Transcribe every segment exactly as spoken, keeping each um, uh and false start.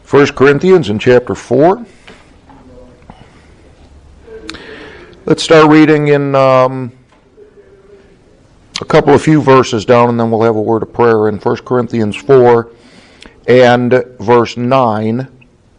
First Corinthians in chapter four. Let's start reading in um, a couple of few verses down, and then we'll have a word of prayer in First Corinthians four and verse nine.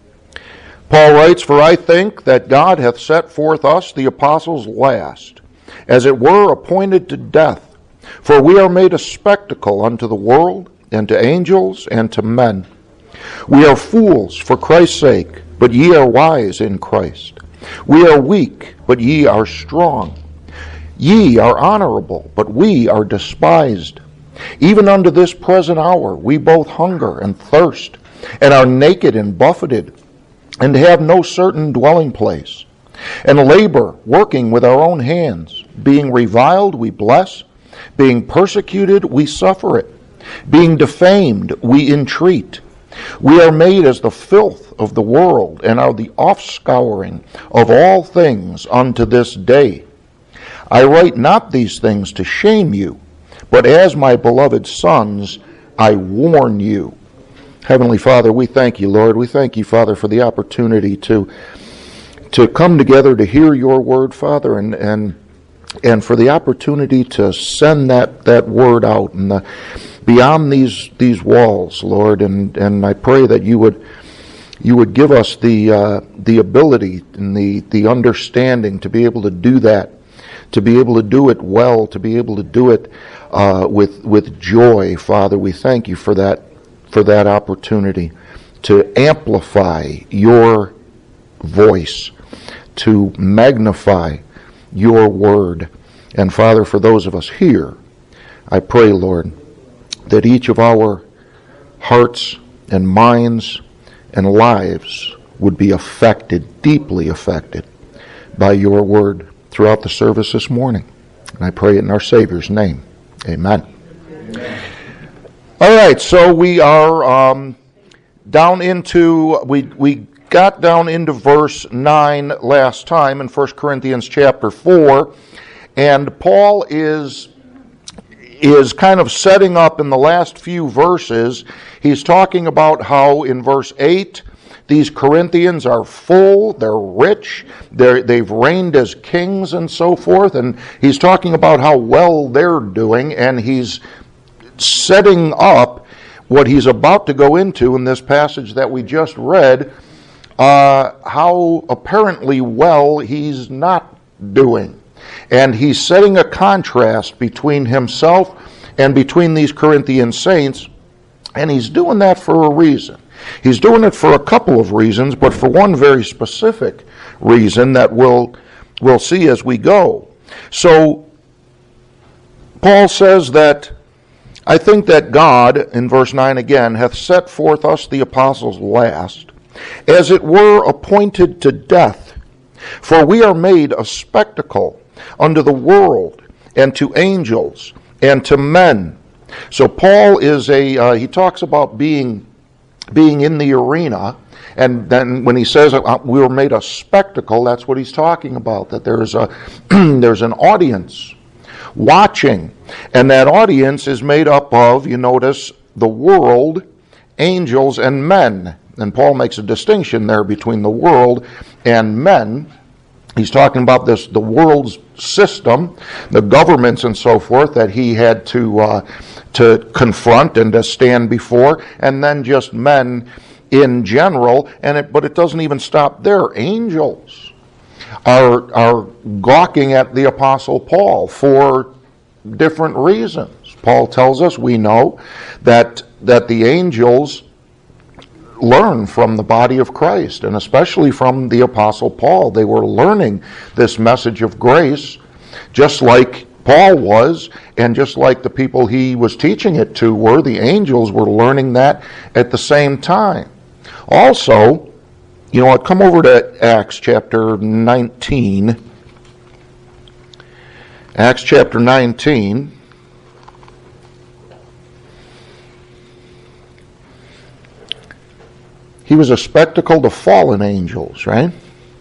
Paul writes, "For I think that God hath set forth us, the apostles, last, as it were appointed to death. For we are made a spectacle unto the world, and to angels, and to men. We are fools for Christ's sake, but ye are wise in Christ. We are weak, but ye are strong. Ye are honorable, but we are despised. Even unto this present hour we both hunger and thirst, and are naked and buffeted, and have no certain dwelling place, and labor, working with our own hands. Being reviled, we bless. Being persecuted, we suffer it. Being defamed, we entreat. We are made as the filth of the world, and are the offscouring of all things unto this day. I write not these things to shame you, but as my beloved sons, I warn you." Heavenly Father, we thank you, Lord. We thank you, Father, for the opportunity to to come together to hear your word, Father, and and and for the opportunity to send that, that word out and the, beyond these these walls, Lord. And, and I pray that you would you would give us the uh, the ability and the, the understanding to be able to do that, to be able to do it well, to be able to do it uh, with with joy, Father. We thank you for that for that opportunity to amplify your voice, to magnify your word. And Father, for those of us here, I pray, Lord, that each of our hearts and minds and lives would be affected, deeply affected, by your word throughout the service this morning. And I pray it in our Savior's name. Amen. Amen. All right, so we are um, down into, we we got down into verse nine last time in First Corinthians chapter four, and Paul is is kind of setting up in the last few verses. He's talking about how in verse eight, these Corinthians are full, they're rich, they're, they've reigned as kings and so forth, and he's talking about how well they're doing, and he's setting up what he's about to go into in this passage that we just read, uh, how apparently well he's not doing. And he's setting a contrast between himself and between these Corinthian saints, and he's doing that for a reason. He's doing it for a couple of reasons, but for one very specific reason that we'll, we'll see as we go. So, Paul says that, "I think that God," in verse nine again, "hath set forth us the apostles last, as it were appointed to death. For we are made a spectacle unto the world, and to angels, and to men." So Paul is a, uh, he talks about being being in the arena, and then when he says uh, we were made a spectacle, that's what he's talking about, that there's a there's an audience watching, and that audience is made up of, you notice, the world, angels, and men. And Paul makes a distinction there between the world and men. He's talking about this, the world's system, the governments and so forth that he had to uh, to confront and to stand before, and then just men in general. And it, but it doesn't even stop there. Angels are are gawking at the Apostle Paul for different reasons. Paul tells us, we know, that that the angels learn from the body of Christ, and especially from the Apostle Paul. They were learning this message of grace, just like Paul was, and just like the people he was teaching it to were. The angels were learning that at the same time. Also, you know what, come over to Acts chapter nineteen. Acts chapter nineteen. He was a spectacle to fallen angels, right?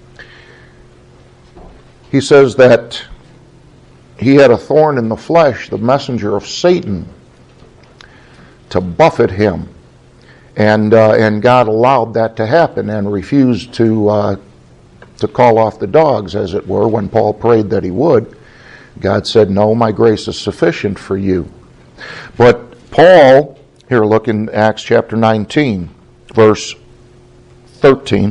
He says that he had a thorn in the flesh, the messenger of Satan, to buffet him And uh, and God allowed that to happen and refused to uh, to call off the dogs, as it were, when Paul prayed that he would. God said, no, my grace is sufficient for you. But Paul, here look in Acts chapter nineteen, verse thirteen,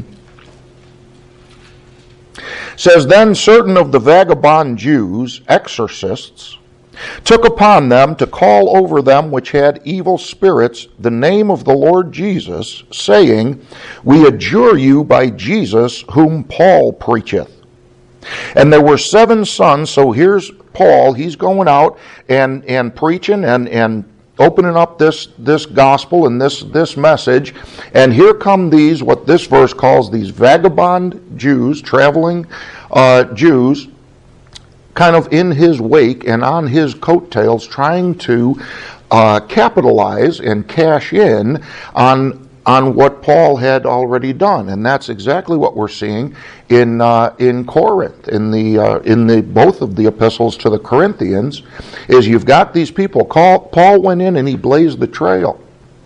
says, then certain of the vagabond Jews, exorcists, took upon them to call over them which had evil spirits the name of the Lord Jesus, saying, we adjure you by Jesus whom Paul preacheth. And there were seven sons, so here's Paul, he's going out and, and preaching and, and opening up this, this gospel and this, this message. And here come these, what this verse calls these vagabond Jews, traveling uh, Jews, kind of in his wake and on his coattails, trying to uh, capitalize and cash in on on what Paul had already done, and that's exactly what we're seeing in uh, in Corinth, in the uh, in the both of the epistles to the Corinthians. Is you've got these people. Paul went in and he blazed the trail.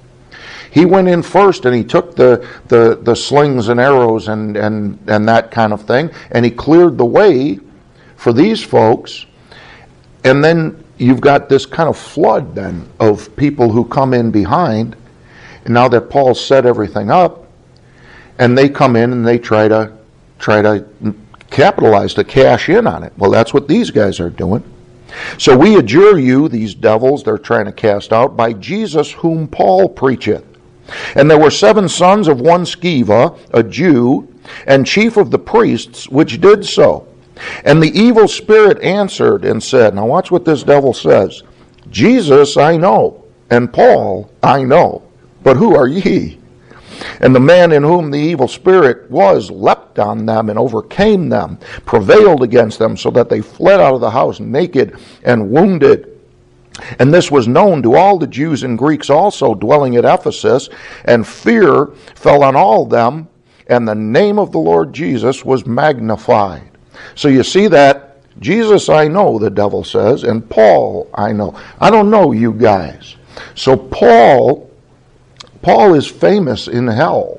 He went in first and he took the the, the slings and arrows and, and and that kind of thing, and he cleared the way for these folks. And then you've got this kind of flood then of people who come in behind. And now that Paul set everything up, and they come in and they try to try to capitalize, to cash in on it. Well, that's what these guys are doing. So we adjure you, these devils they're trying to cast out, by Jesus whom Paul preacheth. And there were seven sons of one Sceva, a Jew, and chief of the priests, which did so. And the evil spirit answered and said, now watch what this devil says, Jesus I know, and Paul I know, but who are ye? And the man in whom the evil spirit was leapt on them and overcame them, prevailed against them, so that they fled out of the house naked and wounded. And this was known to all the Jews and Greeks also dwelling at Ephesus, and fear fell on all them, and the name of the Lord Jesus was magnified. So you see that, Jesus I know, the devil says, and Paul I know. I don't know you guys. So Paul... Paul is famous in hell.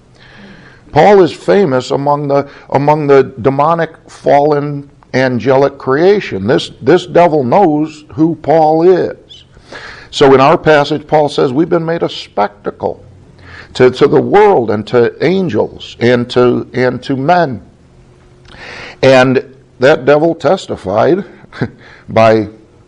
Paul is famous among the among the demonic, fallen, angelic creation. This this devil knows who Paul is. So in our passage, Paul says we've been made a spectacle to, to the world and to angels and to and to men. And that devil testified by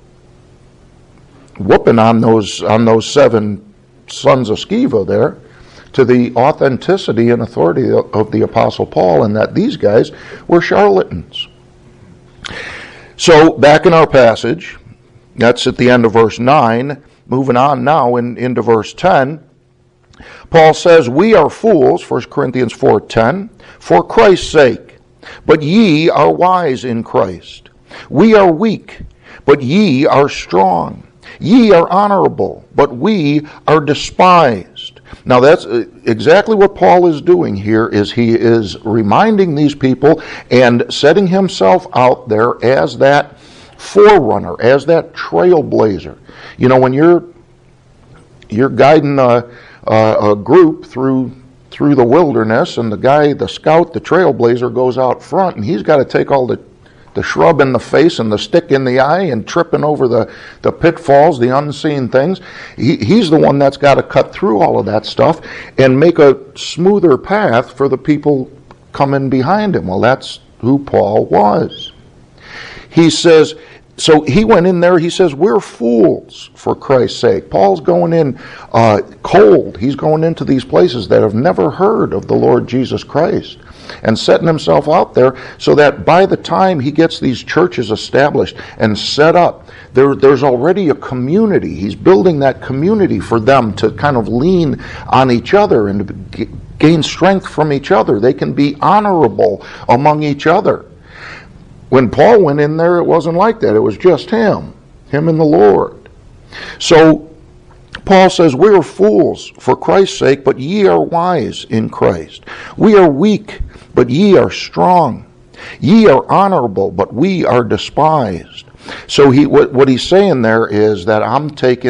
whooping on those on those seven sons of Sceva there, to the authenticity and authority of the Apostle Paul, and that these guys were charlatans. So back in our passage, that's at the end of verse nine, moving on now in, into verse ten, Paul says, we are fools, First Corinthians four ten, for Christ's sake, but ye are wise in Christ. We are weak, but ye are strong. Ye are honorable, but we are despised. Now that's exactly what Paul is doing here, is he is reminding these people and setting himself out there as that forerunner, as that trailblazer. You know, when you're you're guiding a, a, a group through through the wilderness, and the guy, the scout, the trailblazer goes out front, and he's got to take all the the shrub in the face and the stick in the eye and tripping over the, the pitfalls, the unseen things. He, he's the one that's got to cut through all of that stuff and make a smoother path for the people coming behind him. Well, that's who Paul was. He says, so he went in there, he says, we're fools for Christ's sake. Paul's going in uh, cold. He's going into these places that have never heard of the Lord Jesus Christ, and setting himself out there so that by the time he gets these churches established and set up, there, there's already a community. He's building that community for them to kind of lean on each other and to g- gain strength from each other. They can be honorable among each other. When Paul went in there, it wasn't like that. It was just him, him and the Lord. So Paul says, we are fools for Christ's sake, but ye are wise in Christ. We are weak, but ye are strong. Ye are honorable, but we are despised. So he, what, what he's saying there is that I'm taking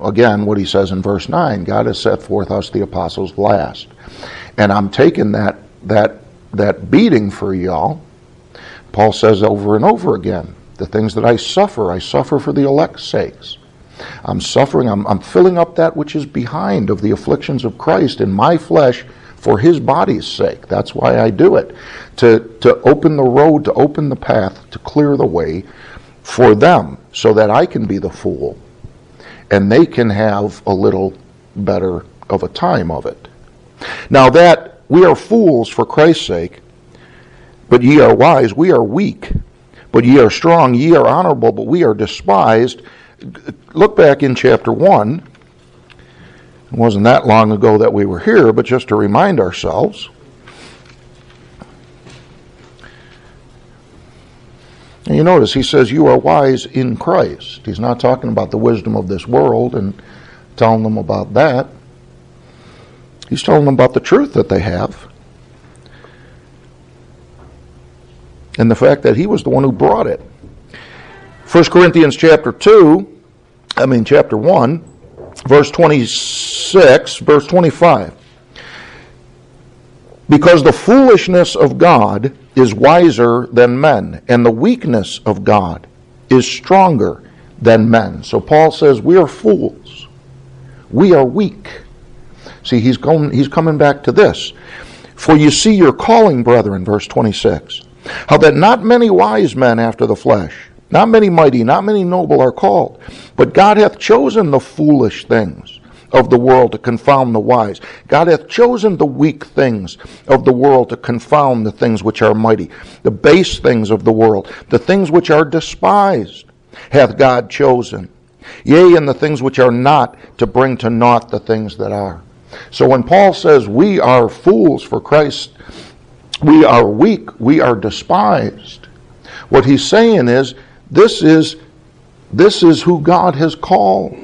again, what he says in verse nine, God has set forth us, the apostles, last. And I'm taking that, that, that beating for y'all. Paul says over and over again, the things that I suffer, I suffer for the elect's sakes. I'm suffering, I'm, I'm filling up that which is behind of the afflictions of Christ in my flesh for his body's sake. That's why I do it. To, to open the road, to open the path, to clear the way for them so that I can be the fool and they can have a little better of a time of it. Now that we are fools for Christ's sake, but ye are wise, we are weak, but ye are strong, ye are honorable, but we are despised. Look back in chapter one. It wasn't that long ago that we were here, but just to remind ourselves. And you notice he says, you are wise in Christ. He's not talking about the wisdom of this world and telling them about that. He's telling them about the truth that they have. And the fact that he was the one who brought it. First Corinthians chapter two, I mean chapter one, verse twenty-six, verse twenty-five. Because the foolishness of God is wiser than men, and the weakness of God is stronger than men. So Paul says we are fools. We are weak. See, he's going, he's coming back to this. For you see your calling, brethren, verse twenty-six, how that not many wise men after the flesh, not many mighty, not many noble are called, but God hath chosen the foolish things of the world to confound the wise. God hath chosen the weak things of the world to confound the things which are mighty. The base things of the world, the things which are despised, hath God chosen. Yea, and the things which are not, to bring to naught the things that are. So when Paul says we are fools for Christ, we are weak, we are despised, what he's saying is, this is, this is who God has called.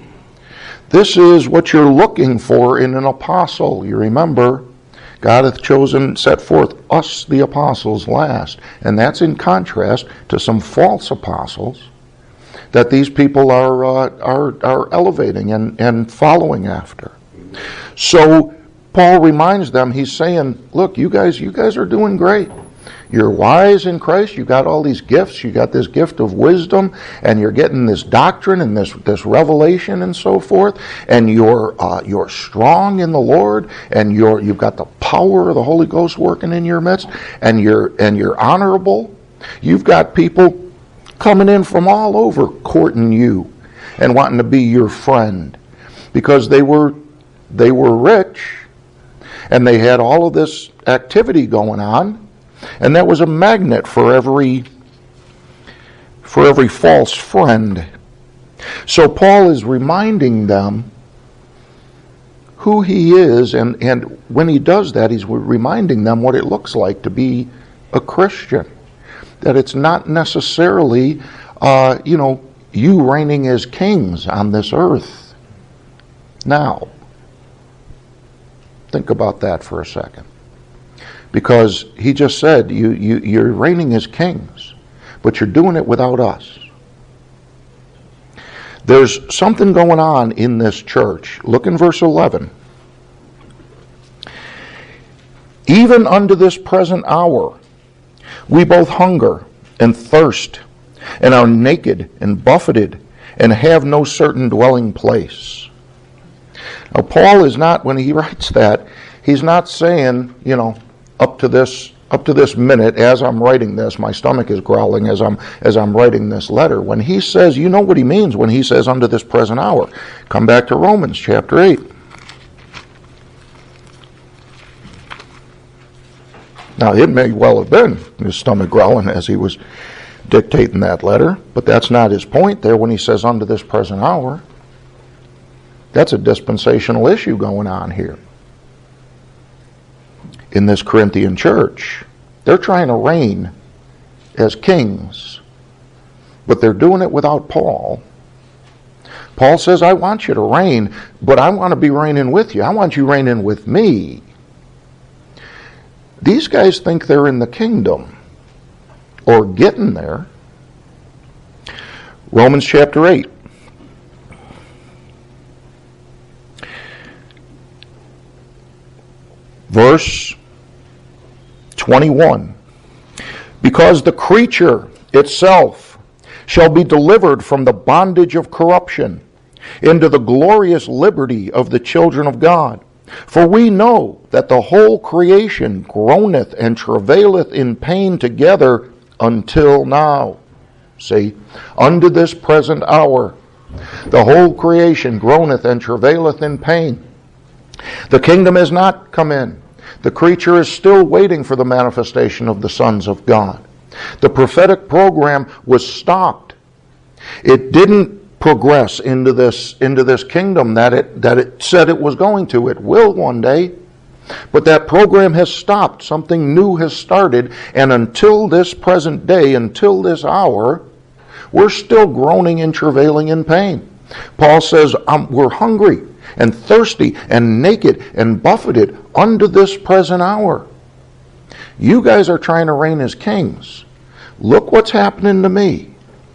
This is what you're looking for in an apostle. You remember, God hath chosen, set forth us, the apostles, last. And that's in contrast to some false apostles that these people are uh, are, are elevating and, and following after. So Paul reminds them, he's saying, look, you guys, you guys are doing great. You're wise in Christ. You got all these gifts. You got this gift of wisdom, and you're getting this doctrine and this this revelation and so forth. And you're uh, you're strong in the Lord, and you're you've got the power of the Holy Ghost working in your midst, and you're and you're honorable. You've got people coming in from all over courting you and wanting to be your friend because they were they were rich and they had all of this activity going on. And that was a magnet for every for every false friend. So Paul is reminding them who he is, and, and when he does that, he's reminding them what it looks like to be a Christian. That it's not necessarily, uh, you know, you reigning as kings on this earth. Now, think about that for a second. Because he just said, you, you, you're reigning as kings, but you're doing it without us. There's something going on in this church. Look in verse eleven. Even unto this present hour, we both hunger and thirst, and are naked and buffeted, and have no certain dwelling place. Now, Paul is not, when he writes that, he's not saying, you know, up to this up to this minute, as I'm writing this, my stomach is growling as I'm as I'm writing this letter. When he says, you know what he means when he says unto this present hour. Come back to Romans chapter eight. Now, it may well have been his stomach growling as he was dictating that letter, but that's not his point there when he says unto this present hour. That's a dispensational issue going on here. In this Corinthian church, they're trying to reign as kings, but they're doing it without Paul. Paul says, I want you to reign, but I want to be reigning with you. I want you reigning with me. These guys think they're in the kingdom, or getting there. Romans chapter eight. Verse twenty-one. Because the creature itself shall be delivered from the bondage of corruption into the glorious liberty of the children of God. For we know that the whole creation groaneth and travaileth in pain together until now. See, unto this present hour, the whole creation groaneth and travaileth in pain. The kingdom has not come in. The creature is still waiting for the manifestation of the sons of God. The prophetic program was stopped. It didn't progress into this into this kingdom that it that it said it was going to. It will one day. But that program has stopped. Something new has started, and until this present day, until this hour, we're still groaning and travailing in pain. Paul says um, we're hungry and thirsty and naked and buffeted unto this present hour. You guys are trying to reign as kings. Look what's happening to me.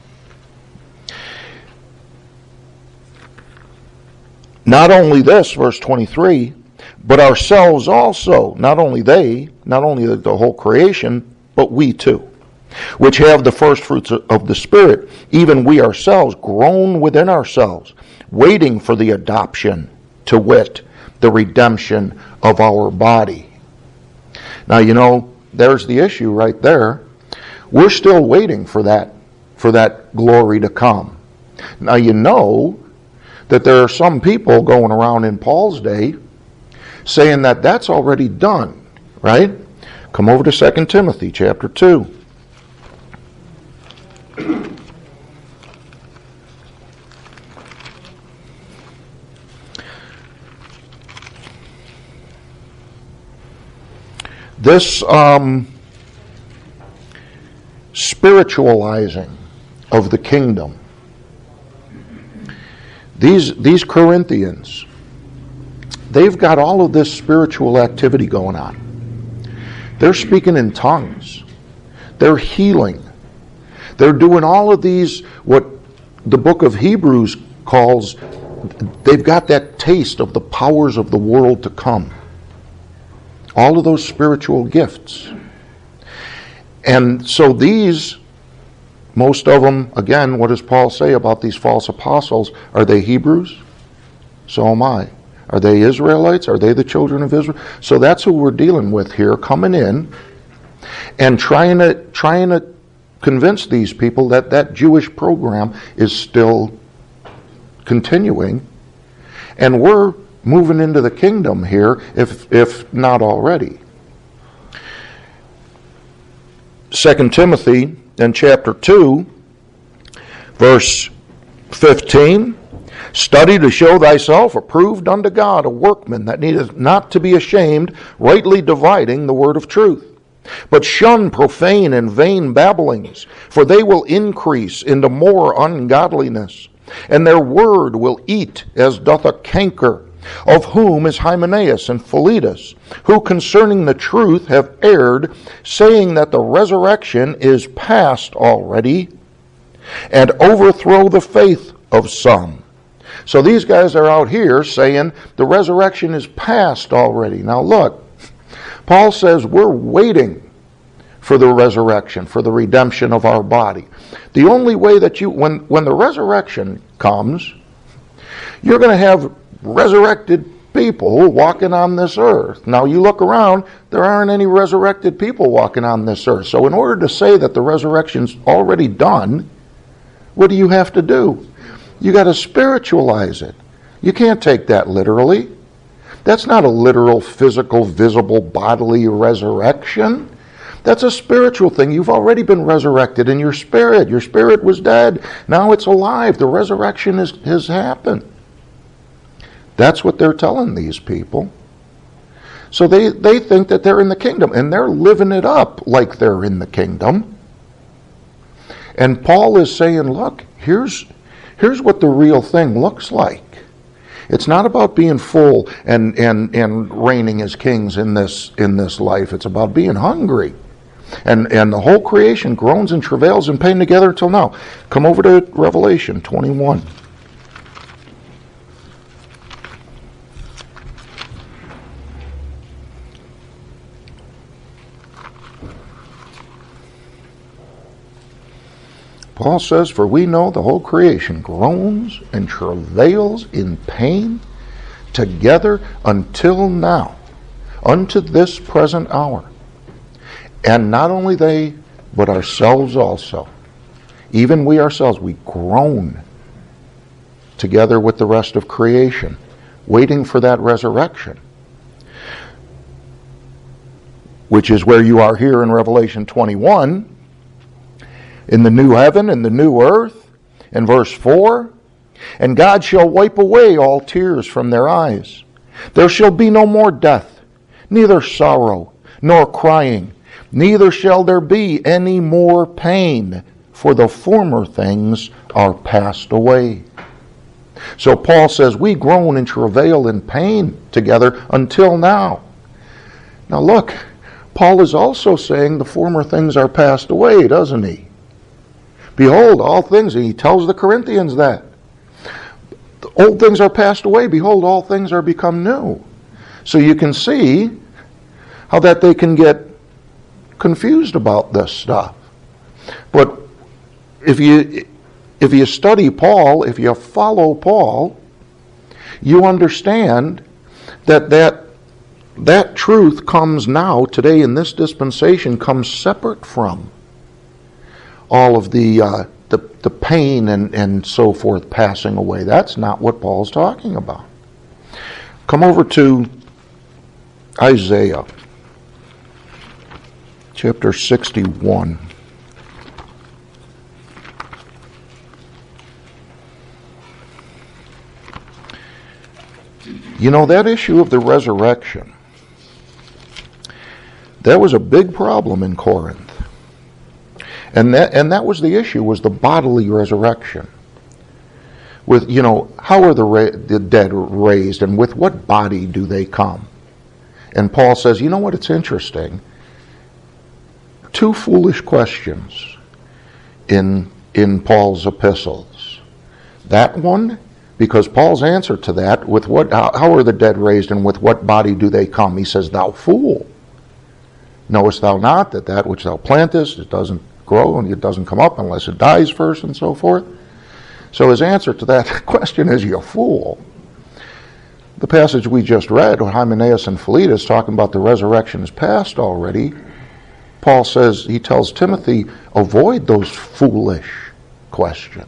Not only this, verse twenty-three, but ourselves also, not only they, not only the, the whole creation, but we too, which have the first fruits of the Spirit, even we ourselves groan within ourselves, waiting for the adoption, to wit, the redemption of our body. Now, you know, there's the issue right there. We're still waiting for that, for that glory to come. Now, you know that there are some people going around in Paul's day saying that that's already done, right? Come over to Second Timothy chapter two. This um, spiritualizing of the kingdom. These, these Corinthians, they've got all of this spiritual activity going on. They're speaking in tongues. They're healing. They're doing all of these, what the book of Hebrews calls, they've got that taste of the powers of the world to come. All of those spiritual gifts. And so these, most of them, again, what does Paul say about these false apostles? Are they Hebrews? So am I. Are they Israelites? Are they the children of Israel? So that's who we're dealing with here, coming in and trying to trying to convince these people that that Jewish program is still continuing, and we're moving into the kingdom here, if if not already. Second Timothy in chapter two, verse fifteen. Study to show thyself approved unto God, a workman that needeth not to be ashamed, rightly dividing the word of truth. But shun profane and vain babblings, for they will increase into more ungodliness. And their word will eat as doth a canker, of whom is Hymenaeus and Philetus, who concerning the truth have erred, saying that the resurrection is past already, and overthrow the faith of some. So these guys are out here saying the resurrection is past already. Now look, Paul says we're waiting for the resurrection, for the redemption of our body. The only way that you, when, when the resurrection comes, you're going to have resurrected people walking on this earth. Now you look around, there aren't any resurrected people walking on this earth. So in order to say that the resurrection's already done, what do you have to do? You got to spiritualize it. You can't take that literally. That's not a literal, physical, visible, bodily resurrection. That's a spiritual thing. You've already been resurrected in your spirit. Your spirit was dead. Now it's alive. The resurrection is, has happened. That's what they're telling these people. So they, they think that they're in the kingdom, and they're living it up like they're in the kingdom. And Paul is saying, look, here's, here's what the real thing looks like. It's not about being full and, and, and reigning as kings in this, in this life. It's about being hungry. And, and the whole creation groans and travails in pain together until now. Come over to Revelation twenty-one. Paul says, for we know the whole creation groans and travails in pain together until now, unto this present hour. And not only they, but ourselves also. Even we ourselves, we groan together with the rest of creation, waiting for that resurrection, which is where you are here in Revelation twenty-one, in the new heaven and the new earth, in verse four, and God shall wipe away all tears from their eyes. There shall be no more death, neither sorrow, nor crying, neither shall there be any more pain, for the former things are passed away. So Paul says, we groan and travail in pain together until now. Now look, Paul is also saying the former things are passed away, doesn't he? Behold, all things, and he tells the Corinthians that. The old things are passed away. Behold, all things are become new. So you can see how that they can get confused about this stuff. But if you if you study Paul, if you follow Paul, you understand that that, that truth comes now, today in this dispensation, comes separate from all of the uh, the, the pain and, and so forth passing away. That's not what Paul's talking about. Come over to Isaiah chapter sixty-one. You know, that issue of the resurrection, that was a big problem in Corinth. And that and that was the issue, was the bodily resurrection. With, you know, how are the, ra- the dead raised, and with what body do they come? And Paul says, you know what, it's interesting. Two foolish questions in, in Paul's epistles. That one, because Paul's answer to that, with what, how, how are the dead raised, and with what body do they come? He says, thou fool, knowest thou not that that which thou plantest, it doesn't grow and it doesn't come up unless it dies first, and so forth? So his answer to that question is, you fool. The passage we just read, Hymenaeus and Philetus, talking about the resurrection is past already. Paul says, he tells Timothy, avoid those foolish questions.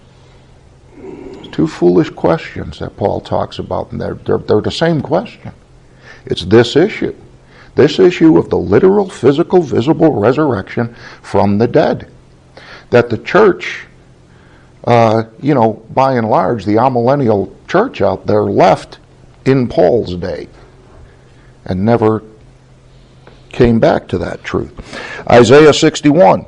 Two foolish questions that Paul talks about, and they're, they're, they're the same question. It's this issue. This issue of the literal, physical, visible resurrection from the dead. That the church, uh, you know, by and large, the amillennial church out there left in Paul's day and never came back to that truth. Isaiah sixty-one.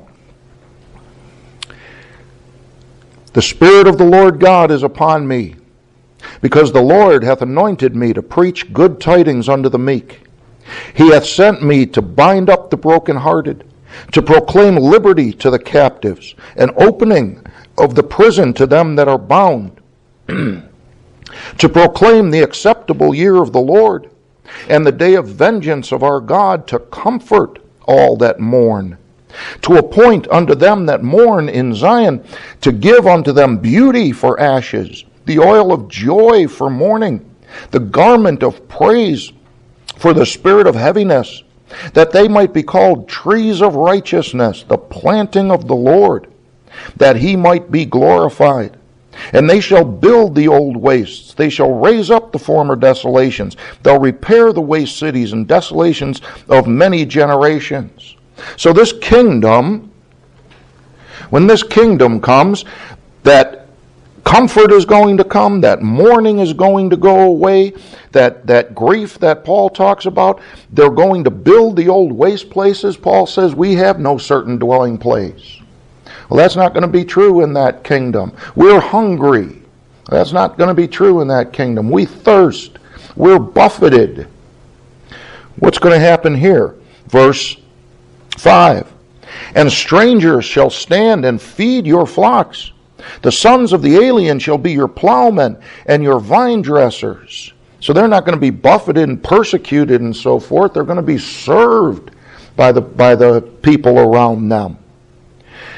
The Spirit of the Lord God is upon me, because the Lord hath anointed me to preach good tidings unto the meek. He hath sent me to bind up the brokenhearted, to proclaim liberty to the captives, and opening of the prison to them that are bound, to proclaim the acceptable year of the Lord, and the day of vengeance of our God, to comfort all that mourn, to appoint unto them that mourn in Zion, to give unto them beauty for ashes, the oil of joy for mourning, the garment of praise for the spirit of heaviness, that they might be called trees of righteousness, the planting of the Lord, that he might be glorified. And they shall build the old wastes, they shall raise up the former desolations, they'll repair the waste cities and desolations of many generations. So this kingdom, when this kingdom comes, that comfort is going to come, that mourning is going to go away, that, that grief that Paul talks about, they're going to build the old waste places. Paul says we have no certain dwelling place. Well, that's not going to be true in that kingdom. We're hungry. That's not going to be true in that kingdom. We thirst. We're buffeted. What's going to happen here? Verse five. And strangers shall stand and feed your flocks. The sons of the alien shall be your plowmen and your vine dressers. So they're not going to be buffeted and persecuted and so forth. They're going to be served by the, by the people around them.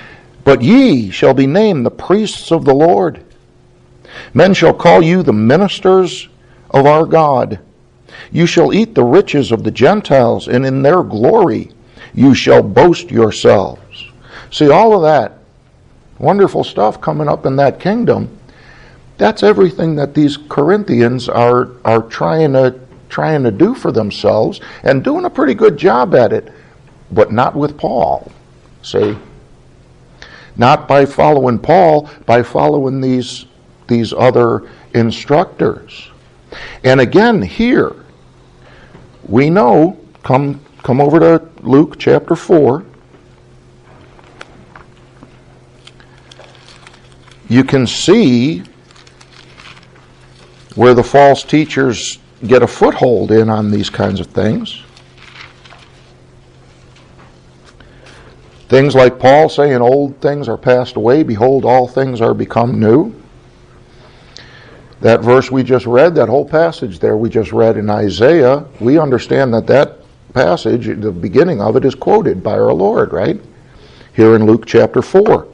But ye shall be named the priests of the Lord. Men shall call you the ministers of our God. You shall eat the riches of the Gentiles, and in their glory you shall boast yourselves. See, all of that wonderful stuff coming up in that kingdom, that's everything that these Corinthians are, are trying to, trying to do for themselves, and doing a pretty good job at it, but not with Paul. See? Not by following Paul, by following these, these other instructors. And again, here, we know, come, come over to Luke chapter four. You can see where the false teachers get a foothold in on these kinds of things. Things like Paul saying, old things are passed away, behold, all things are become new. That verse we just read, that whole passage there we just read in Isaiah, we understand that that passage, the beginning of it, is quoted by our Lord, right? Here in Luke chapter four.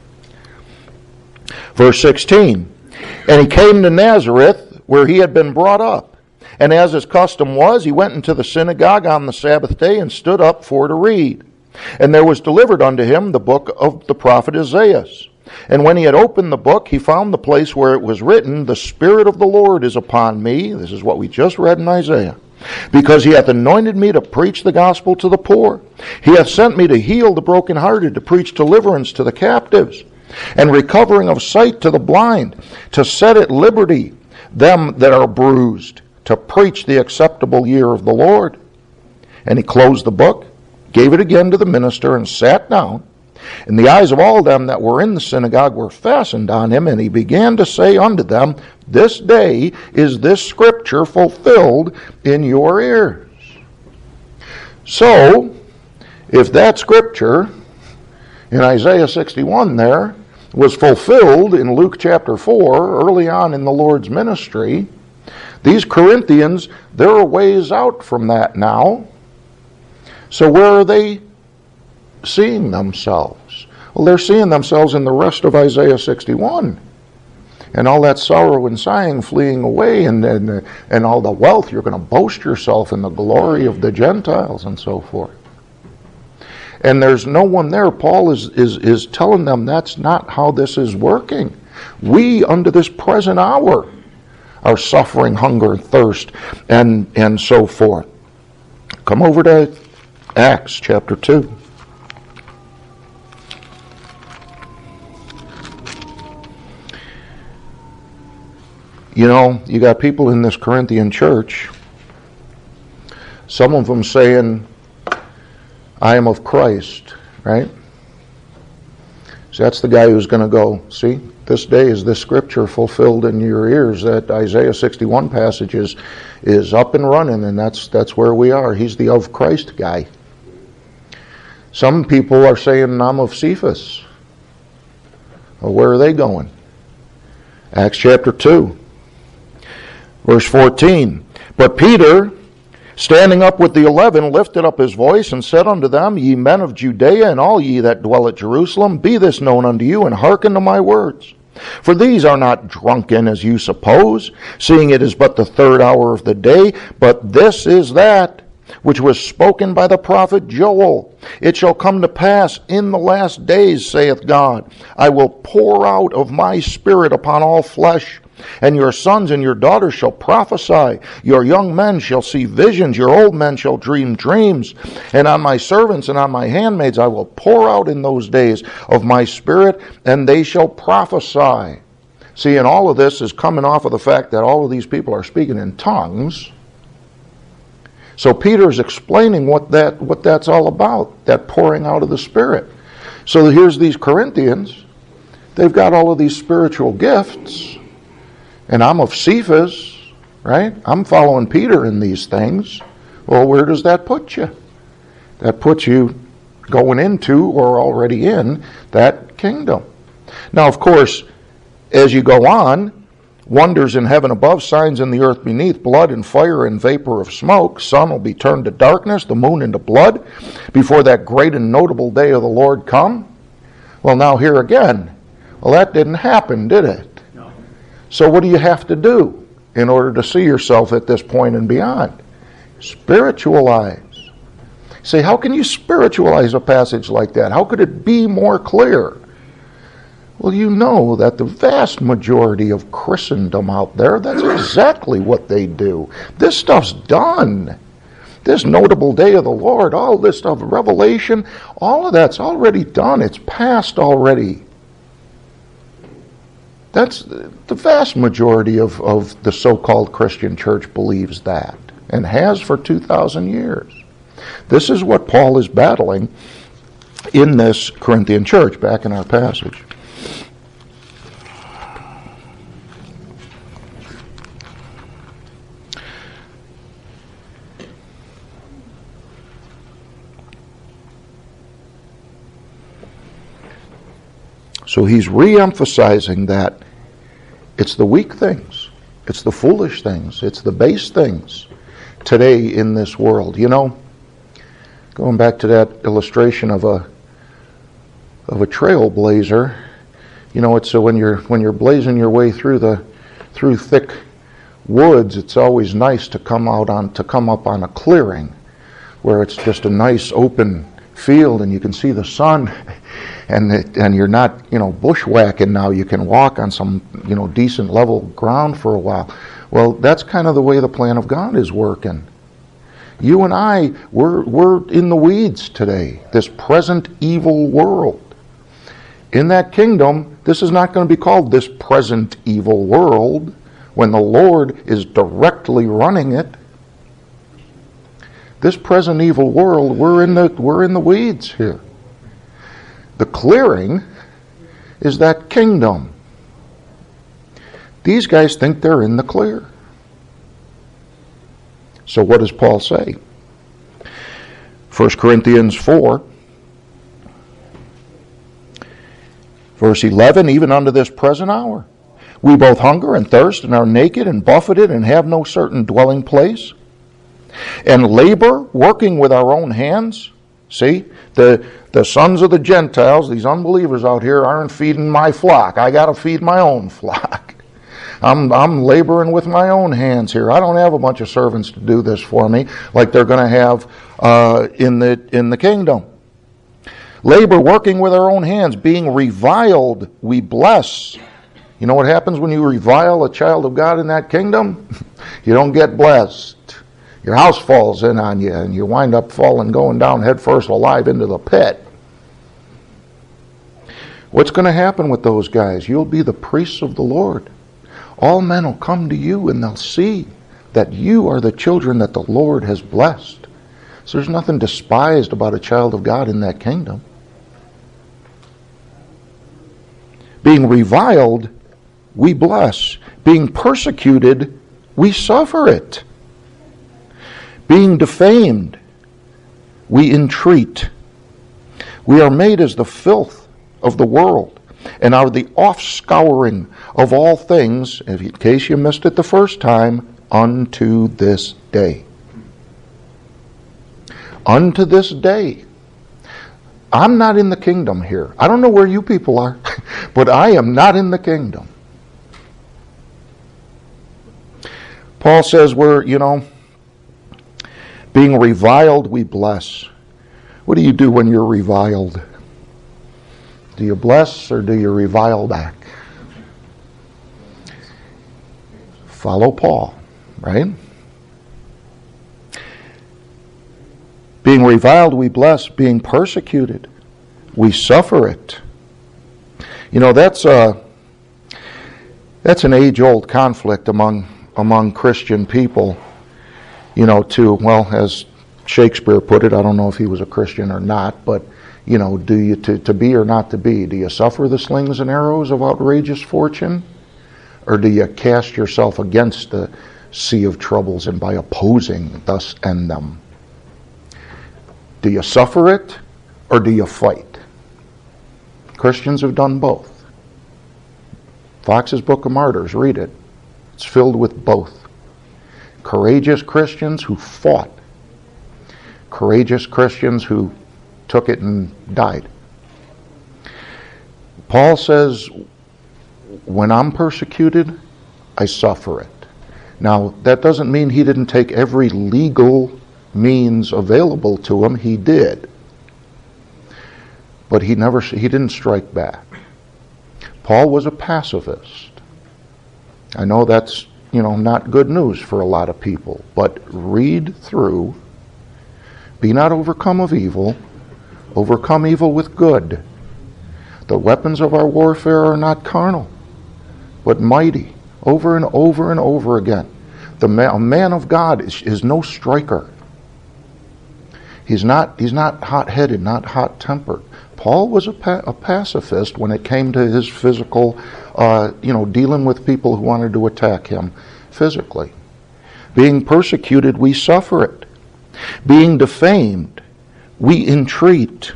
Verse sixteen, and he came to Nazareth, where he had been brought up. And as his custom was, he went into the synagogue on the Sabbath day and stood up for to read. And there was delivered unto him the book of the prophet Isaiah. And when he had opened the book, he found the place where it was written, The Spirit of the Lord is upon me. This is what we just read in Isaiah. Because he hath anointed me to preach the gospel to the poor. He hath sent me to heal the brokenhearted, to preach deliverance to the captives, and recovering of sight to the blind, to set at liberty them that are bruised, to preach the acceptable year of the Lord. And he closed the book, gave it again to the minister, and sat down. And the eyes of all them that were in the synagogue were fastened on him, and he began to say unto them, This day is this scripture fulfilled in your ears. So, if that scripture in Isaiah sixty-one there was fulfilled in Luke chapter four, early on in the Lord's ministry, these Corinthians, they're a ways out from that now. So where are they seeing themselves? Well, they're seeing themselves in the rest of Isaiah sixty-one. And all that sorrow and sighing fleeing away, and, and, and all the wealth, you're going to boast yourself in the glory of the Gentiles and so forth. And there's no one there. Paul is, is, is telling them that's not how this is working. We, under this present hour, are suffering hunger and thirst and, and so forth. Come over to Acts chapter two. You know, you got people in this Corinthian church, some of them saying, I am of Christ, right? So that's the guy who's going to go, see, this day is this scripture fulfilled in your ears. That Isaiah sixty-one passage is, is up and running, and that's, that's where we are. He's the of Christ guy. Some people are saying, I'm of Cephas. Well, where are they going? Acts chapter two. Verse fourteen, But Peter, standing up with the eleven, lifted up his voice and said unto them, Ye men of Judea, and all ye that dwell at Jerusalem, be this known unto you, and hearken to my words. For these are not drunken as you suppose, seeing it is but the third hour of the day, but this is that which was spoken by the prophet Joel. It shall come to pass in the last days, saith God, I will pour out of my spirit upon all flesh. And your sons and your daughters shall prophesy. Your young men shall see visions. Your old men shall dream dreams. And on my servants and on my handmaids I will pour out in those days of my spirit, and they shall prophesy. See, and all of this is coming off of the fact that all of these people are speaking in tongues. So Peter's explaining what that what that's all about, that pouring out of the Spirit. So here's these Corinthians. They've got all of these spiritual gifts. And I'm of Cephas, right? I'm following Peter in these things. Well, where does that put you? That puts you going into or already in that kingdom. Now, of course, as you go on, wonders in heaven above, signs in the earth beneath, blood and fire and vapor of smoke. Sun will be turned to darkness, the moon into blood, before that great and notable day of the Lord come. Well, now here again, well, that didn't happen, did it? No. So what do you have to do in order to see yourself at this point and beyond? Spiritualize. Say, how can you spiritualize a passage like that? How could it be more clear? Well, you know that the vast majority of Christendom out there, that's exactly what they do. This stuff's done. This notable day of the Lord, all this stuff, Revelation, all of that's already done. It's past already. That's the vast majority of, of the so-called Christian church believes that, and has for two thousand years. This is what Paul is battling in this Corinthian church, back in our passage. So he's re-emphasizing that it's the weak things, it's the foolish things, it's the base things today in this world. You know, going back to that illustration of a of a trailblazer, you know, it's so when you're when you're blazing your way through the through thick woods, it's always nice to come out on to come up on a clearing where it's just a nice open field and you can see the sun. And it, and you're not, you know, bushwhacking now. You can walk on some, you know, decent level ground for a while. Well, that's kind of the way the plan of God is working. You and I, we're we're in the weeds today. This present evil world. In that kingdom, this is not going to be called this present evil world when the Lord is directly running it. This present evil world, we're in the we're in the weeds here. The clearing is that kingdom. These guys think they're in the clear. So what does Paul say? First Corinthians four, verse eleven, even unto this present hour, we both hunger and thirst and are naked and buffeted and have no certain dwelling place, and labor, working with our own hands. See, the the sons of the Gentiles, these unbelievers out here, aren't feeding my flock. I got to feed my own flock. I'm I'm laboring with my own hands here. I don't have a bunch of servants to do this for me like they're going to have uh, in the in the kingdom. Labor, working with our own hands, being reviled, we bless. You know what happens when you revile a child of God in that kingdom? You don't get blessed. Your house falls in on you, and you wind up falling, going down head first alive into the pit. What's going to happen with those guys? You'll be the priests of the Lord. All men will come to you, and they'll see that you are the children that the Lord has blessed. So there's nothing despised about a child of God in that kingdom. Being reviled, we bless. Being persecuted, we suffer it. Being defamed, we entreat. We are made as the filth of the world, and are the offscouring of all things, in case you missed it the first time, unto this day. Unto this day. I'm not in the kingdom here. I don't know where you people are, but I am not in the kingdom. Paul says we're, you know, being reviled, we bless. What do you do when you're reviled? Do you bless or do you revile back? Follow Paul, right? Being reviled, we bless. Being persecuted, we suffer it. You know, that's a, that's an age-old conflict among among Christian people. You know, to, well, as Shakespeare put it, I don't know if he was a Christian or not, but, you know, do you, to, to be or not to be, do you suffer the slings and arrows of outrageous fortune? Or do you cast yourself against the sea of troubles and by opposing thus end them? Do you suffer it or do you fight? Christians have done both. Fox's Book of Martyrs, read it. It's filled with both. Courageous Christians who fought. Courageous Christians who took it and died. Paul says, when I'm persecuted, I suffer it. Now, that doesn't mean he didn't take every legal means available to him. He did. But he never, he didn't strike back. Paul was a pacifist. I know that's, you know, not good news for a lot of people, but read through, be not overcome of evil, overcome evil with good. The weapons of our warfare are not carnal, but mighty, over and over and over again. The man, a man of God is, is no striker. He's not, he's not hot-headed, not hot-tempered. Paul was a, pa- a pacifist when it came to his physical, uh, you know, dealing with people who wanted to attack him physically. Being persecuted, we suffer it. Being defamed, we entreat.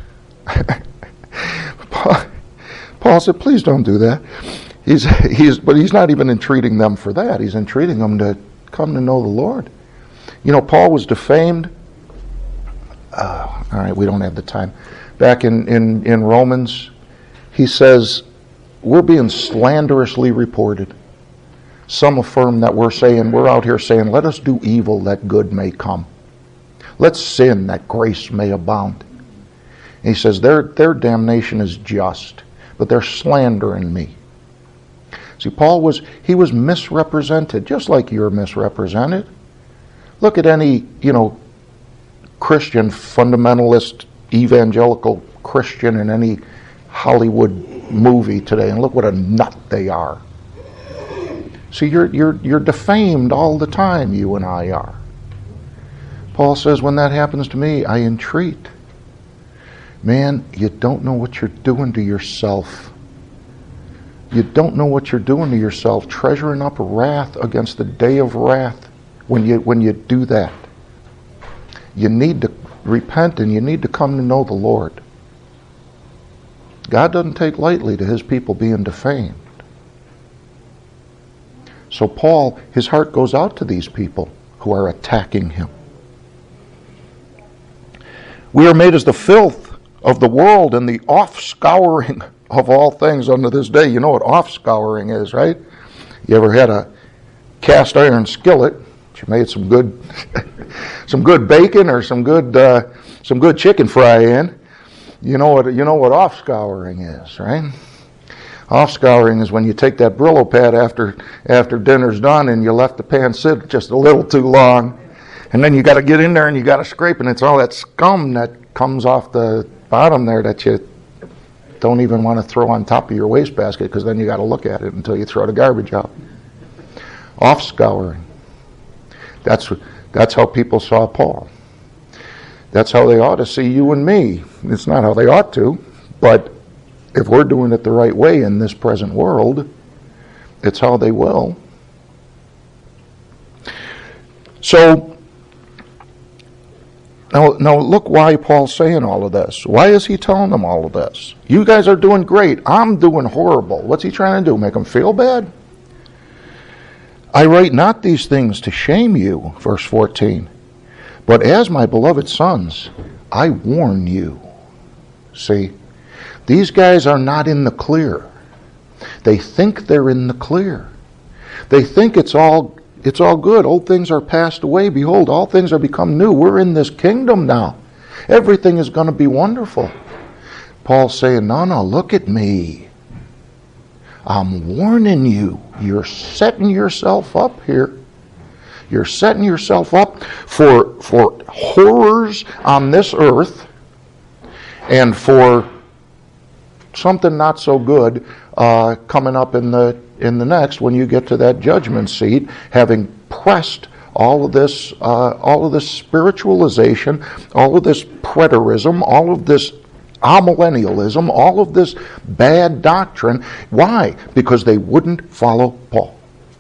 Paul, Paul said, please don't do that. He's, he's, but he's not even entreating them for that. He's entreating them to come to know the Lord. You know, Paul was defamed. Uh, all right, we don't have the time. Back in, in, in Romans, he says, we're being slanderously reported. Some affirm that we're saying, we're out here saying, let us do evil that good may come. Let's sin that grace may abound. And he says, their, their damnation is just, but they're slandering me. See, Paul was, he was misrepresented, just like you're misrepresented. Look at any, you know, Christian, fundamentalist, evangelical Christian in any Hollywood movie today, and look what a nut they are. See, you're, you're, you're defamed all the time, you and I are. Paul says, when that happens to me, I entreat. Man, you don't know what you're doing to yourself. You don't know what you're doing to yourself, treasuring up wrath against the day of wrath when you, when you do that. You need to repent and you need to come to know the Lord. God doesn't take lightly to his people being defamed. So Paul, his heart goes out to these people who are attacking him. We are made as the filth of the world and the off-scouring of all things unto this day. You know what off-scouring is, right? You ever had a cast iron skillet? You made some good, some good bacon or some good, uh, some good chicken fry in. You know what? You know what off-scouring is, right? Off-scouring is when you take that Brillo pad after after dinner's done and you left the pan sit just a little too long, and then you got to get in there and you got to scrape, and it's all that scum that comes off the bottom there that you don't even want to throw on top of your wastebasket, because then you got to look at it until you throw the garbage out. Off-scouring. That's that's how people saw Paul. That's how they ought to see you and me. It's not how they ought to, but if we're doing it the right way in this present world, it's how they will. So, now, now look why Paul's saying all of this. Why is he telling them all of this? You guys are doing great. I'm doing horrible. What's he trying to do? Make them feel bad? I write not these things to shame you, verse fourteen, but as my beloved sons, I warn you. See, these guys are not in the clear. They think they're in the clear. They think it's all it's all good. Old things are passed away. Behold, all things are become new. We're in this kingdom now. Everything is going to be wonderful. Paul's saying, no, no, look at me. I'm warning you. You're setting yourself up here. You're setting yourself up for, for horrors on this earth and for something not so good uh, coming up in the in the next when you get to that judgment seat, having pressed all of this uh, all of this spiritualization, all of this preterism, all of this amillennialism, all of this bad doctrine. Why? Because they wouldn't follow Paul.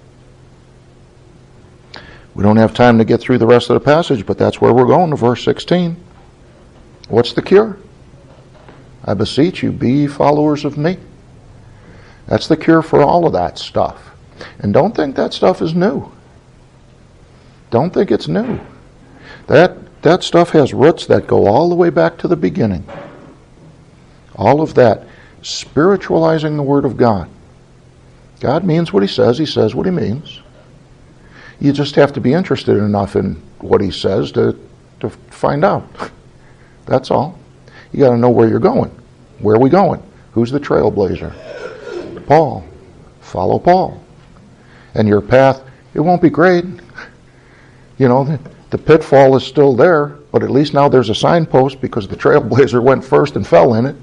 We don't have time to get through the rest of the passage, but that's where we're going to verse sixteen. What's the cure? I beseech you, be ye followers of me. That's the cure for all of that stuff. And don't think that stuff is new. Don't think it's new. That, that stuff has roots that go all the way back to the beginning. All of that spiritualizing the Word of God. God means what He says. He says what He means. You just have to be interested enough in what He says to, to find out. That's all. You got to know where you're going. Where are we going? Who's the trailblazer? Paul. Follow Paul. And your path, it won't be great. You know, the, the pitfall is still there, but at least now there's a signpost because the trailblazer went first and fell in it.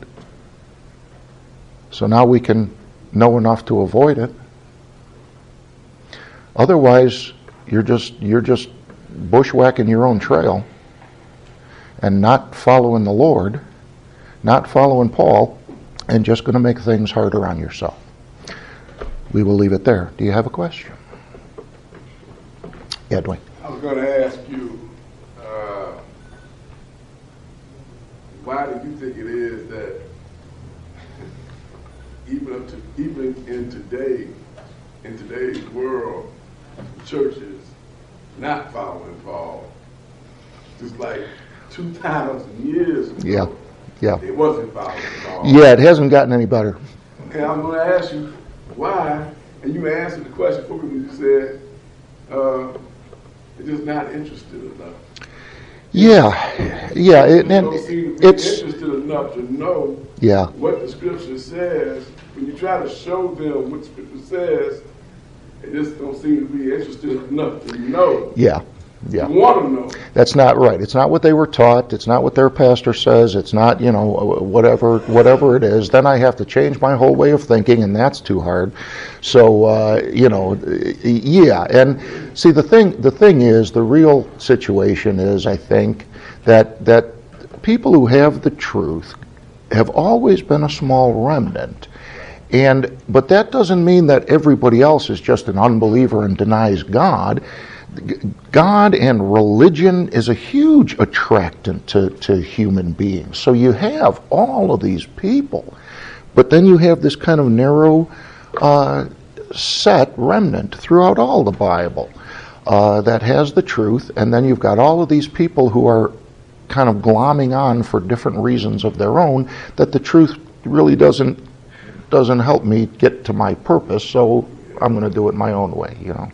So now we can know enough to avoid it. Otherwise, you're just you're just bushwhacking your own trail and not following the Lord, not following Paul, and just going to make things harder on yourself. We will leave it there. Do you have a question? Yeah, Dwayne. I was going to ask you, uh, why do you think it is that even up to, even in today, in today's world, churches not following Paul, just like two thousand years ago, Yeah, yeah. they wasn't following Paul. Yeah, it hasn't gotten any better. Okay, I'm going to ask you why, and you answered the question for me when you said uh, they're just not interested enough. Yeah, yeah. It, They and don't seem to be it's interested enough to know yeah, what the scripture says. When you try to show them what the scripture says, they just don't seem to be interested enough to know. yeah, yeah. You want to know. That's not right. It's not what they were taught. It's not what their pastor says. It's not, you know, whatever whatever it is. Then I have to change my whole way of thinking, and that's too hard. So, uh, you know, yeah. And see, the thing the thing is, the real situation is, I think, that that people who have the truth have always been a small remnant. And but that doesn't mean that everybody else is just an unbeliever and denies God. God and religion is a huge attractant to, to human beings. So you have all of these people, but then you have this kind of narrow uh, set remnant throughout all the Bible uh, that has the truth, and then you've got all of these people who are kind of glomming on for different reasons of their own that the truth really doesn't doesn't help me get to my purpose, so I'm going to do it my own way, you know.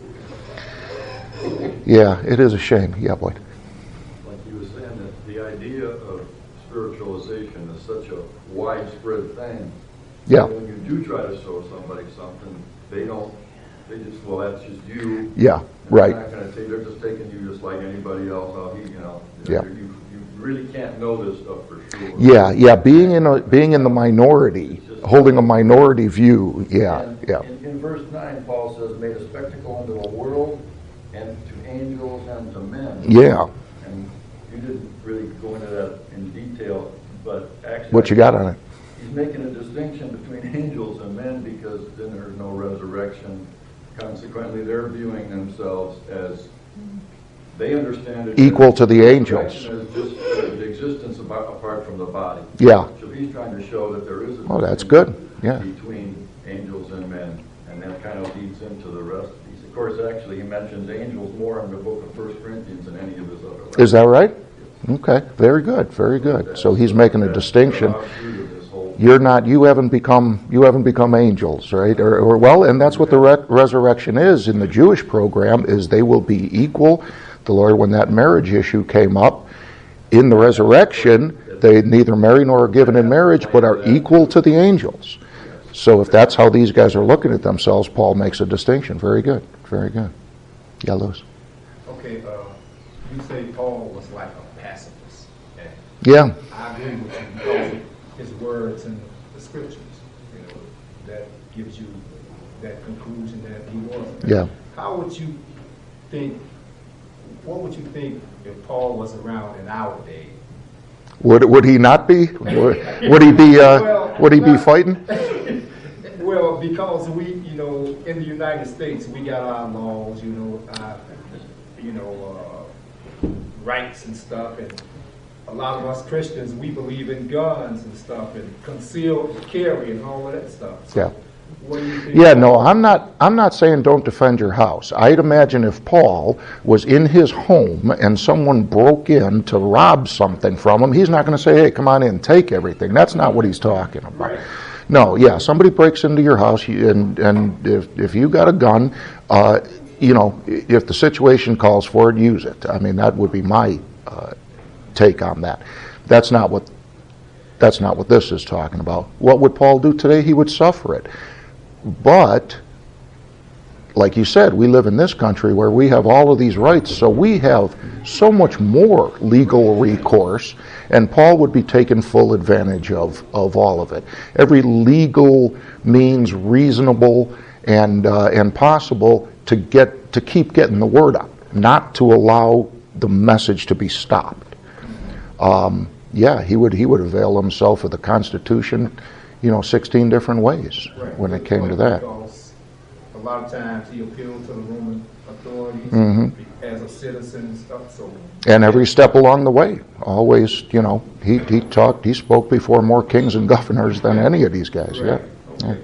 Yeah, it is a shame. Yeah, Boyd. Like you were saying, that the idea of spiritualization is such a widespread thing. Yeah. When you do try to show somebody something, they don't, they just, well, that's just you. Yeah, And right. They're not going to take, they're just taking you just like anybody else. Oh, he, you know, Yeah. you, you really can't know this stuff for sure. Yeah, yeah, being in a, being in the minority, holding a minority view. Yeah, And yeah. In, in verse nine, Paul says, made a spectacle unto the world and to angels and to men. Yeah. And you didn't really go into that in detail, but actually... What you got on it? He's making a distinction between angels and men because then there's no resurrection. Consequently, they're viewing themselves as, they understand it. Equal to the angels. As just the existence about, apart from the body. Yeah. So he's trying to show that there is a Oh, that's distinction good. Yeah. between angels and men, and that kind of leads into the rest of these. Of course, actually, he mentions angels more in the book of First Corinthians than any of his other letters. Is that right? Okay, very good, very good. So he's making a distinction. You're not, you haven't become, you haven't become angels, right? Or, or well, and that's what the re- resurrection is in the Jewish program, is they will be equal. The Lord, when that marriage issue came up, in the resurrection, they neither marry nor are given in marriage, but are equal to the angels. So if that's how these guys are looking at themselves, Paul makes a distinction. Very good, very good. Yeah, Lewis. Okay, uh, you say Paul was like a pacifist. Okay? Yeah. I agree with you because of his words in the scriptures. You know, that gives you that conclusion that he was. Yeah. How would you think? What would you think if Paul was around in our day? Would would he not be? Would, would he be? Uh, Well, would he be not- fighting? Well, because we, you know, in the United States, we got our laws, you know, uh, you know, uh, rights and stuff, and a lot of us Christians, we believe in guns and stuff, and concealed carry and all of that stuff. So Yeah. what do you think? Yeah, no, I'm not. I'm not saying don't defend your house. I'd imagine if Paul was in his home and someone broke in to rob something from him, he's not going to say, "Hey, come on in, take everything." That's not what he's talking about. Right. No, yeah, somebody breaks into your house, you- and and if if you got a gun, uh, you know, if the situation calls for it, use it. I mean, that would be my uh, take on that. That's not what that's not what this is talking about. What would Paul do today? He would suffer it. But like you said, we live in this country where we have all of these rights, so we have so much more legal recourse, and Paul would be taking full advantage of, of all of it. Every legal means reasonable and uh, and possible to get to keep getting the word out, not to allow the message to be stopped. Um, yeah, he would he would avail himself of the Constitution, you know, sixteen different ways Right. when it came to that. Because a lot of times he appealed to the Roman authorities Mhm. as a citizen and stuff, so. And every step along the way, always, you know, he, he talked, he spoke before more kings and governors than any of these guys, yeah. Right, okay.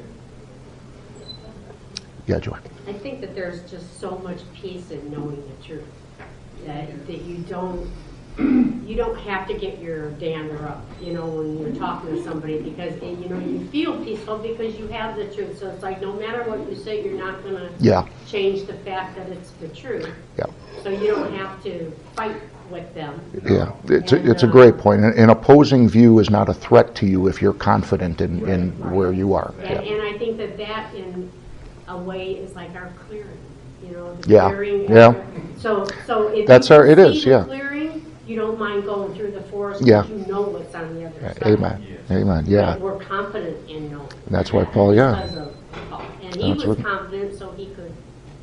Yeah, Joy. I think that there's just so much peace in knowing the truth, that, that you don't, you don't have to get your dander up, you know, when you're talking to somebody, because, eh, you know, you feel peaceful because you have the truth. So it's like, no matter what you say, you're not gonna Yeah, change the fact that it's the truth. yeah, So you don't have to fight with them. yeah. It's a, And, it's a uh, great point. An, an opposing view is not a threat to you if you're confident in, in where you are. And, Yeah, and I think that that, in a way, is like our clearing, you know, the Yeah, clearing. yeah. after- So, so if That's you our- it can is, see yeah. the clearing, you don't mind going through the forest, Yeah. because you know what's on the other Yeah, side. amen, amen, yeah. Like, we're confident in knowing. That's why that Paul, yeah. because of Paul. And he That's was what- confident, so he could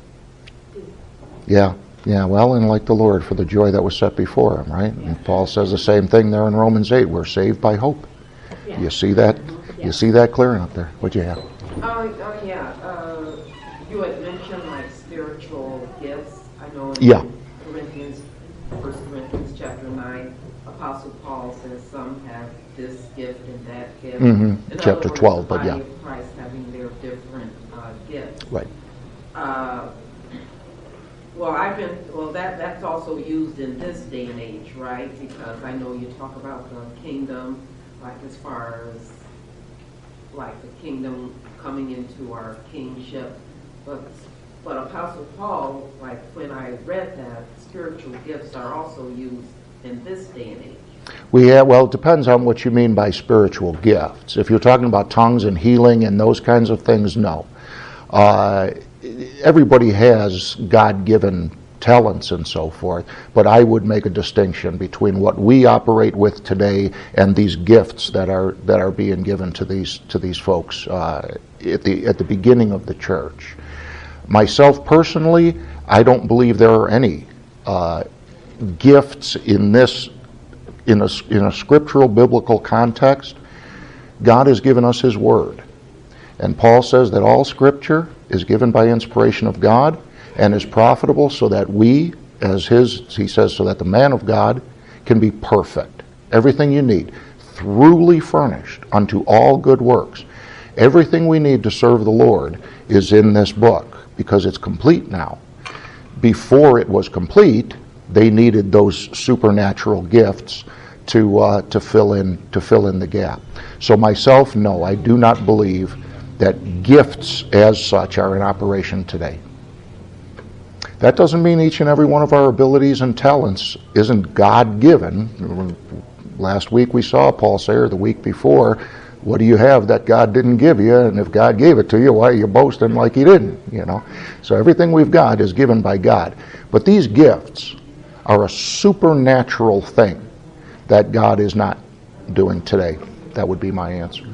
do. Yeah, yeah, well, and like the Lord, for the joy that was set before him, right? And Paul says the same thing there in Romans eight, we're saved by hope. Yeah. You see that? Yeah. You see that clearing up there? What'd you have? Oh, oh, yeah, uh, you had mentioned like spiritual gifts. I know in Yeah. Corinthians, First Corinthians chapter nine, Apostle Paul says some have this gift and that gift. Mhm. In other Chapter words, twelve, the but yeah. body of Christ having their different uh, gifts. Right. Uh, Well, I've been, well, that, that's also used in this day and age, right? Because I know you talk about the kingdom, like as far as, like the kingdom coming into our kingship. But, but Apostle Paul, like when I read that, spiritual gifts are also used in this day and age. We have, well, it depends on what you mean by spiritual gifts. If you're talking about tongues and healing and those kinds of things, no. Uh, everybody has God-given talents and so forth, but I would make a distinction between what we operate with today and these gifts that are that are being given to these to these folks uh, at the at the beginning of the church. Myself personally, I don't believe there are any uh, gifts in this in a in a scriptural biblical context. God has given us His Word. And Paul says that all Scripture is given by inspiration of God and is profitable so that we, as his, he says, so that the man of God can be perfect. Everything you need, throughly furnished unto all good works. Everything we need to serve the Lord is in this book because it's complete now. Before it was complete, they needed those supernatural gifts to uh, to fill in to fill in the gap. So myself, no, I do not believe that gifts as such are in operation today. That doesn't mean each and every one of our abilities and talents isn't God-given. Last week we saw Paul say, or the week before, what do you have that God didn't give you? And if God gave it to you, why are you boasting like He didn't? You know. So everything we've got is given by God. But these gifts are a supernatural thing that God is not doing today. That would be my answer.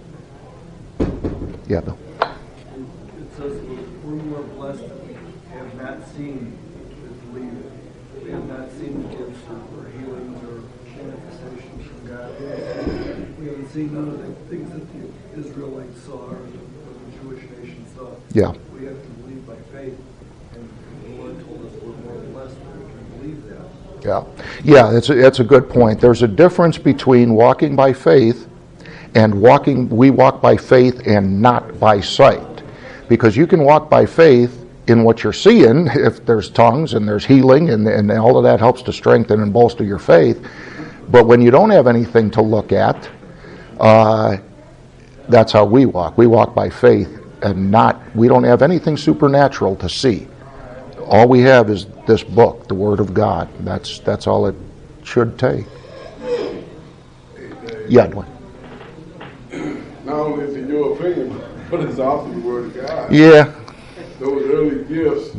Yeah, Bill. It says we're more blessed that we have not seen as believe. We have not seen the gifts or healings or manifestations from God. We haven't seen none of the things that the Israelites saw or the, or the Jewish nation saw. Yeah. We have to believe by faith. And the Lord told us we're more blessed that we can believe that. Yeah, yeah, that's a, that's a good point. There's a difference between walking by faith and walking, we walk by faith and not by sight. Because you can walk by faith in what you're seeing, if there's tongues and there's healing, and, and all of that helps to strengthen and bolster your faith. But when you don't have anything to look at, uh, That's how we walk. We walk by faith and not, we don't have anything supernatural to see. All we have is this book, the Word of God. That's that's all it should take. Yeah, Dwayne. Not only is it your opinion, but it's also the Word of God. Yeah. Those early gifts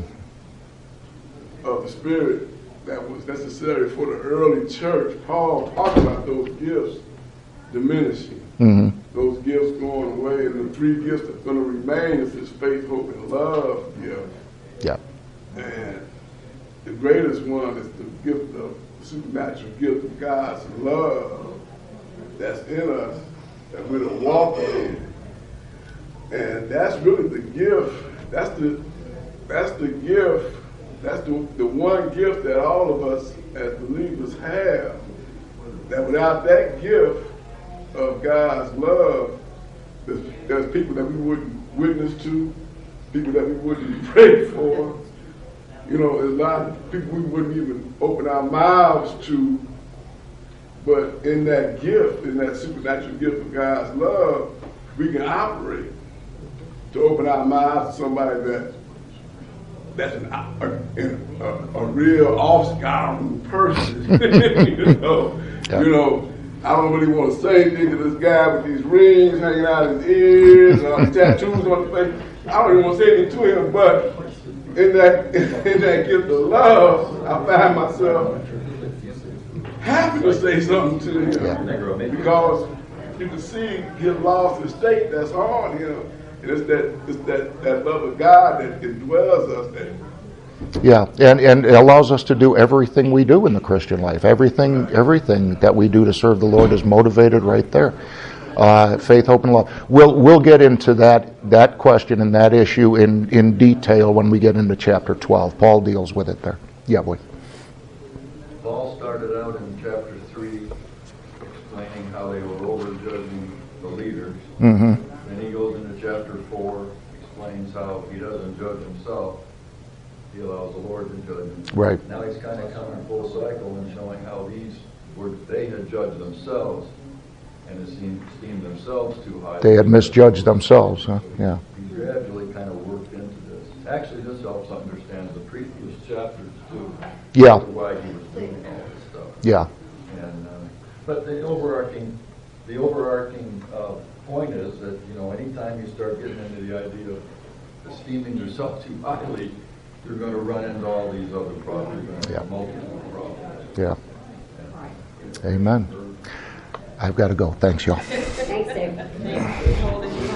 of the Spirit that was necessary for the early church, Paul talked about those gifts diminishing. Mm-hmm. Those gifts going away, and the three gifts that's going to remain is this faith, hope, and love gift. Yeah. And the greatest one is the gift of the supernatural gift of God's love that's in us, that we're to walk in. And that's really the gift. That's the that's the gift. That's the, the one gift that all of us as believers have. That without that gift of God's love, there's, there's people that we wouldn't witness to, people that we wouldn't pray for. You know, there's a lot of people we wouldn't even open our mouths to. But in that gift, in that supernatural gift of God's love, we can operate to open our mouths to somebody that that's an, a, a, a real off-scouring person. you know, Yeah. you know. I don't really want to say anything to this guy with these rings hanging out his ears, or these tattoos on his face. I don't even want to say anything to him, but in that in that gift of love, I find myself happy to say something to him. Yeah. Because you can see his lost estate that's on him. And it's that it's that, that love of God that indwells us. That Yeah, and, and it allows us to do everything we do in the Christian life. Everything everything that we do to serve the Lord is motivated right there. Uh, faith, hope, and love. We'll we'll get into that that question and that issue in, in detail when we get into chapter twelve. Paul deals with it there. Yeah, boy. Paul started out in chapter three explaining how they were overjudging the leaders. Mm-hmm. Then he goes into chapter four, explains how he doesn't judge himself. He allows the Lord to judge him. Right. Now he's kind of coming full cycle and showing how these were, they had judged themselves and esteemed, esteemed themselves too high. They had misjudged themselves, huh? Yeah. He gradually kind of worked into this. Actually, this helps understand the previous chapters too. Yeah. Why he was doing all this stuff. Yeah. And uh, but the overarching, the overarching uh, point is that, you know, anytime you start getting into the idea of esteeming yourself too highly, you're going to run into all these other problems. You're going to have Yeah. multiple problems. Yeah. Amen. I've got to go. Thanks, y'all. Thanks, Dave.